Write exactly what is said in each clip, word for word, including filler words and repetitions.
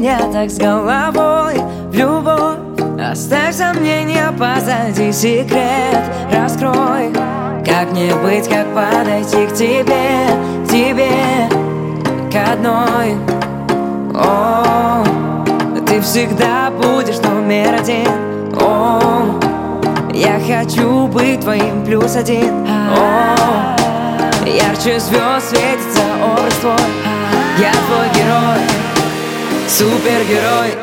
меня так с головой в любовь. Оставь сомнения позади, секрет раскрой. Как мне быть, как подойти к тебе, к тебе, к одной. О, ты всегда будешь номер один. О, я хочу быть твоим плюс один. О, ярче звезд светится образ твой. Я твой герой, супергерой.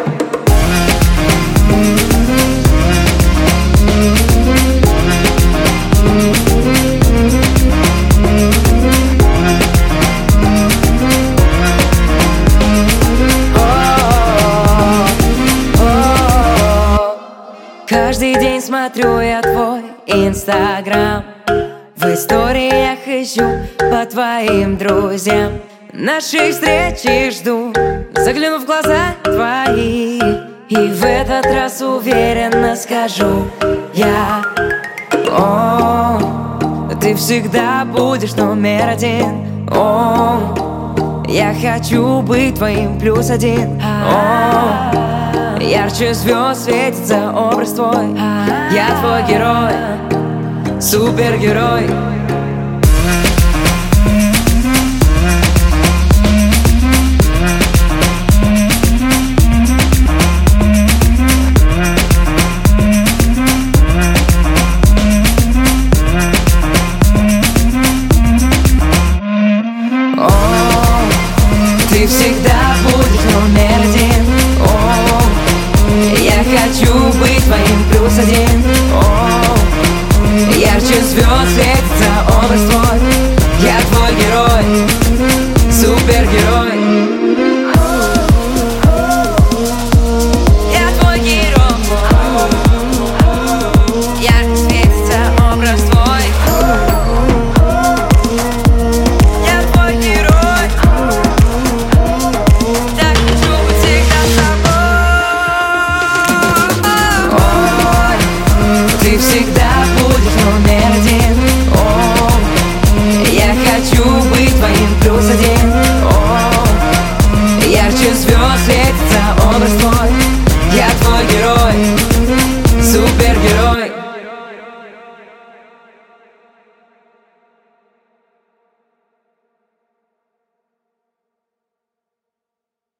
Каждый день смотрю я твой инстаграм, в историях ищу по твоим друзьям. Нашей встречи жду, загляну в глаза твои, и в этот раз уверенно скажу я: о, ты всегда будешь номер один. О, я хочу быть твоим плюс один. О, ярче звезд светится образ твой. Я твой герой, супергерой.